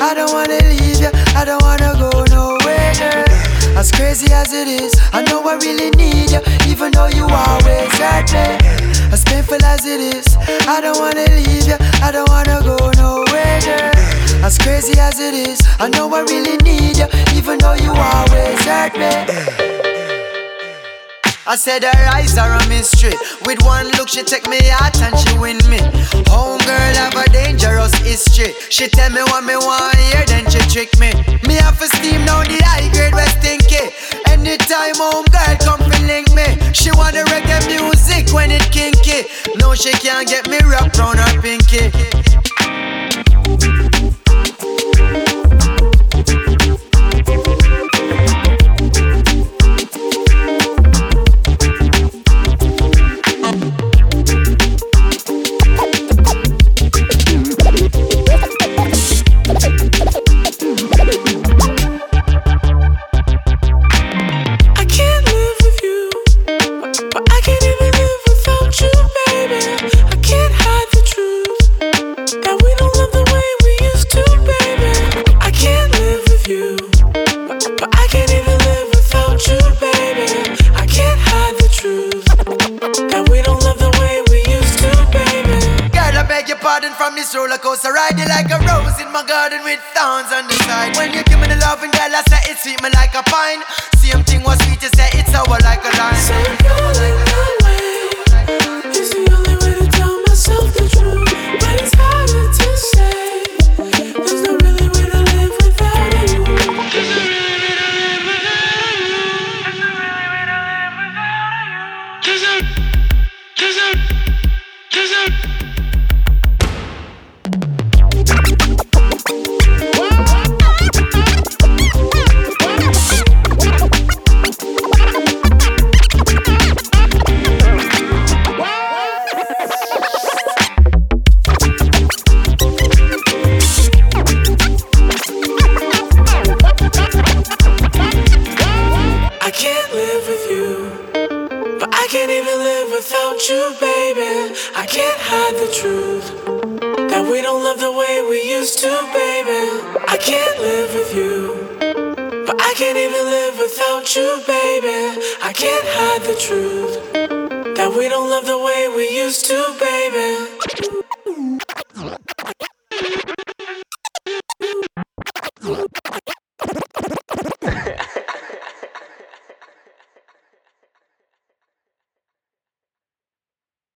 I don't wanna leave you, I don't wanna go nowhere, girl. As crazy as it is, I know I really need you, even though you always hurt me. As painful as it is, I don't wanna leave you, I don't wanna go nowhere, girl. As crazy as it is, I know I really need you, even though you always hurt me. I said her eyes are a mystery. With one look she take me out and she win me. Homegirl have a dangerous history. She tell me what me want hear, then she trick me. Me have to steam down the high grade West Stinky. Anytime homegirl come fi link me. She want the reggae music when it kinky. No, she can't get me wrapped round her pinky. From this roller coaster ride, you like a rose in my garden with thorns on the side. When you give me the loving, girl, I say it sweet me like a pine. Same thing was sweet, you say it's sour like a lime. So you're feeling that way. It's the only way to tell myself the truth, but it's harder to say. There's no really way to live without you. There's no really way to live without you. There's no really way to live without you. There's no without you, baby. I can't hide the truth that we don't love the way we used to, baby. I can't live with you, but I can't even live without you, baby. I can't hide the truth that we don't love the way we used to, baby.